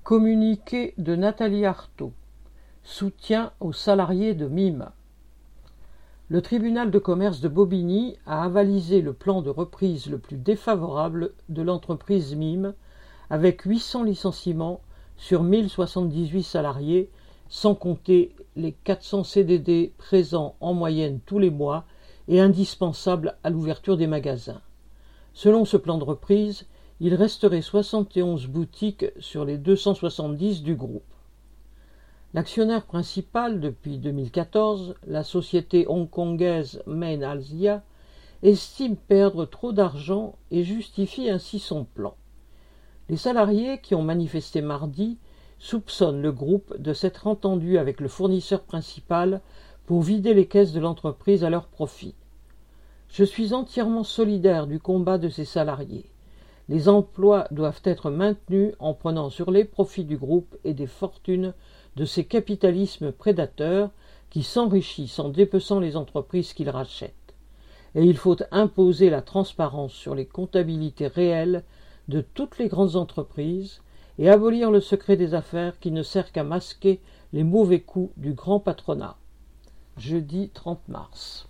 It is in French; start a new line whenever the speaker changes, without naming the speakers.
Communiqué de Nathalie Arthaud. Soutien aux salariés de Mime. Le tribunal de commerce de Bobigny a avalisé le plan de reprise le plus défavorable de l'entreprise Mime, avec 800 licenciements sur 1078 salariés, sans compter les 400 CDD présents en moyenne tous les mois et indispensables à l'ouverture des magasins. Selon ce plan de reprise, il resterait 71 boutiques sur les 270 du groupe. L'actionnaire principal depuis 2014, la société hongkongaise Main Asia, estime perdre trop d'argent et justifie ainsi son plan. Les salariés qui ont manifesté mardi soupçonnent le groupe de s'être entendu avec le fournisseur principal pour vider les caisses de l'entreprise à leur profit. Je suis entièrement solidaire du combat de ces salariés. Les emplois doivent être maintenus en prenant sur les profits du groupe et des fortunes de ces capitalismes prédateurs qui s'enrichissent en dépeçant les entreprises qu'ils rachètent. Et il faut imposer la transparence sur les comptabilités réelles de toutes les grandes entreprises et abolir le secret des affaires qui ne sert qu'à masquer les mauvais coups du grand patronat. Jeudi 30 mars.